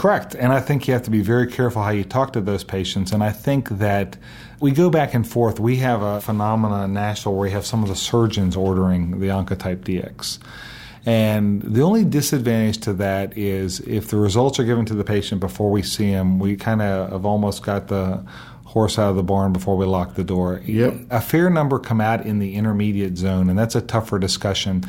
Correct. And I think you have to be very careful how you talk to those patients. And I think that we go back and forth. We have a phenomenon national where we have some of the surgeons ordering the Oncotype DX. And the only disadvantage to that is if the results are given to the patient before we see him, we kind of have almost got the horse out of the barn before we lock the door. Yep. A fair number come out in the intermediate zone, and that's a tougher discussion.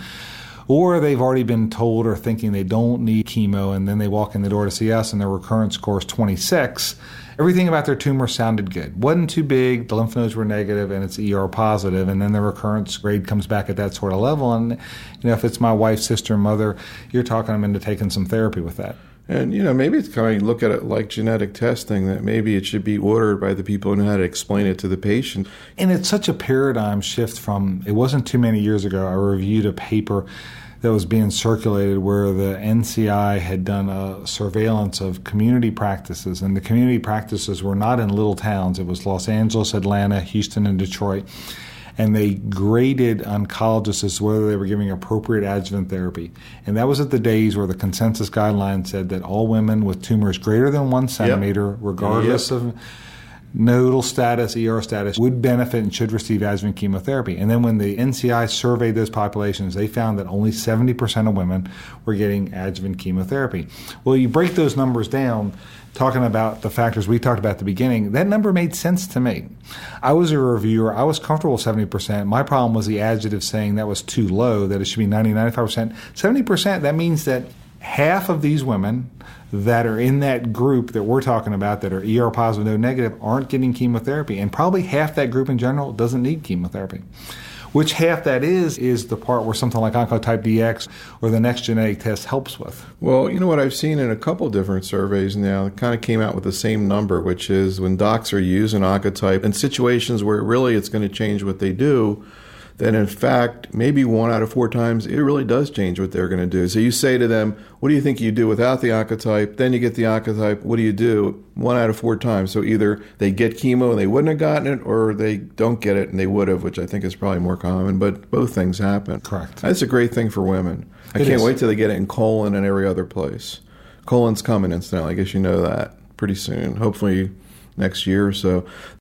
Or they've already been told or thinking they don't need chemo, and then they walk in the door to see us and their recurrence score is 26. Everything about their tumor sounded good. Wasn't too big, the lymph nodes were negative, and it's ER positive, and then the recurrence grade comes back at that sort of level. And if it's my wife, sister, mother, you're talking them into taking some therapy with that. And, maybe it's kind of look at it like genetic testing, that maybe it should be ordered by the people who know how to explain it to the patient. And it's such a paradigm shift from, it wasn't too many years ago, I reviewed a paper that was being circulated where the NCI had done a surveillance of community practices, and the community practices were not in little towns. It was Los Angeles, Atlanta, Houston, and Detroit. And they graded oncologists as whether they were giving appropriate adjuvant therapy. And that was at the days where the consensus guidelines said that all women with tumors greater than 1 centimeter, regardless of nodal status, ER status, would benefit and should receive adjuvant chemotherapy. And then when the NCI surveyed those populations, they found that only 70% of women were getting adjuvant chemotherapy. Well, you break those numbers down, talking about the factors we talked about at the beginning, that number made sense to me. I was a reviewer. I was comfortable with 70%. My problem was the adjective saying that was too low, that it should be 90, 95%. 70%, that means that half of these women that are in that group that we're talking about that are ER positive, node negative, aren't getting chemotherapy. And probably half that group in general doesn't need chemotherapy. Which half that is the part where something like Oncotype DX or the next genetic test helps with. Well, what I've seen in a couple different surveys now, it kind of came out with the same number, which is when docs are using Oncotype in situations where really it's going to change what they do, then in fact, maybe 1 out of 4 times, it really does change what they're going to do. So you say to them, what do you think you do without the Oncotype? Then you get the Oncotype. What do you do? 1 out of 4 times. So either they get chemo and they wouldn't have gotten it, or they don't get it and they would have, which I think is probably more common. But both things happen. Correct. That's a great thing for women. I can't wait till they get it in colon and every other place. Colon's coming incidentally. I guess you know that pretty soon. Hopefully next year or so.